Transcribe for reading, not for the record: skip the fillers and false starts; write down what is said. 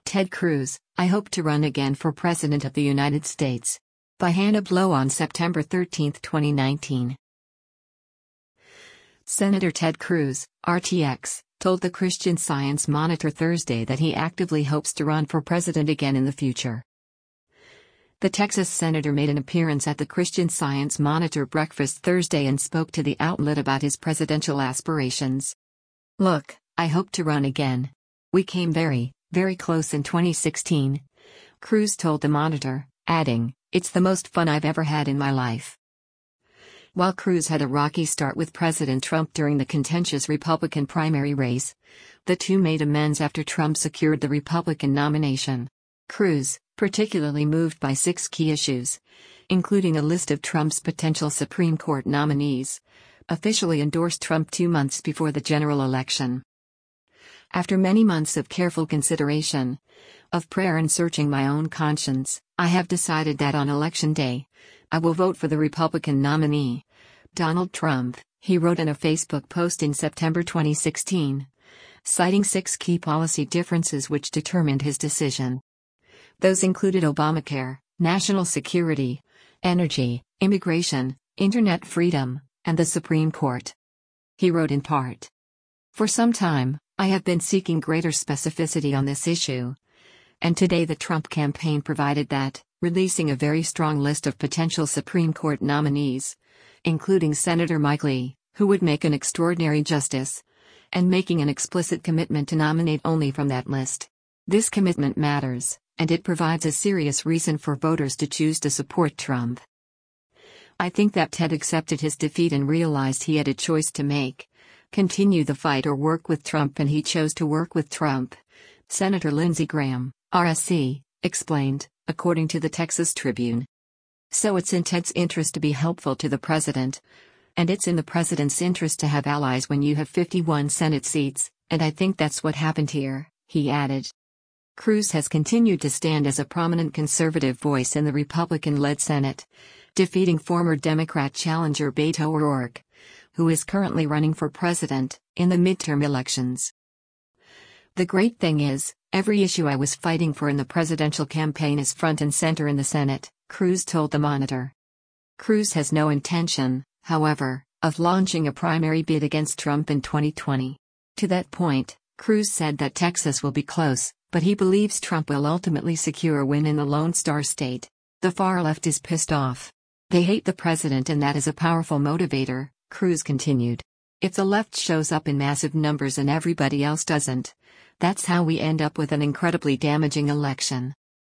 Ted Cruz, I hope to run again for President of the United States. By Hannah Blow on September 13, 2019. Senator Ted Cruz, RTX, told the Christian Science Monitor Thursday that he actively hopes to run for president again in the future. The Texas senator made an appearance at the Christian Science Monitor breakfast Thursday and spoke to the outlet about his presidential aspirations. "Look, I hope to run again. We came very, very close in 2016, Cruz told the Monitor, adding, "It's the most fun I've ever had in my life." While Cruz had a rocky start with President Trump during the contentious Republican primary race, the two made amends after Trump secured the Republican nomination. Cruz, particularly moved by 6 key issues, including a list of Trump's potential Supreme Court nominees, officially endorsed Trump 2 months before the general election. "After many months of careful consideration, of prayer and searching my own conscience, I have decided that on Election Day, I will vote for the Republican nominee, Donald Trump," he wrote in a Facebook post in September 2016, citing 6 key policy differences which determined his decision. Those included Obamacare, national security, energy, immigration, internet freedom, and the Supreme Court. He wrote in part, "For some time, I have been seeking greater specificity on this issue. And today the Trump campaign provided that, releasing a very strong list of potential Supreme Court nominees, including Senator Mike Lee, who would make an extraordinary justice, and making an explicit commitment to nominate only from that list. This commitment matters, and it provides a serious reason for voters to choose to support Trump. I think that Ted accepted his defeat and realized he had a choice to make: continue the fight or work with Trump, and he chose to work with Trump," Senator Lindsey Graham, RSC, explained, according to the Texas Tribune. "So it's in Ted's interest to be helpful to the president. And it's in the president's interest to have allies when you have 51 Senate seats, and I think that's what happened here," he added. Cruz has continued to stand as a prominent conservative voice in the Republican-led Senate, defeating former Democrat challenger Beto O'Rourke, who is currently running for president, in the midterm elections. "The great thing is, every issue I was fighting for in the presidential campaign is front and center in the Senate," Cruz told the Monitor. Cruz has no intention, however, of launching a primary bid against Trump in 2020. To that point, Cruz said that Texas will be close, but he believes Trump will ultimately secure a win in the Lone Star State. "The far left is pissed off. They hate the president, and that is a powerful motivator," Cruz continued. "If the left shows up in massive numbers and everybody else doesn't, that's how we end up with an incredibly damaging election."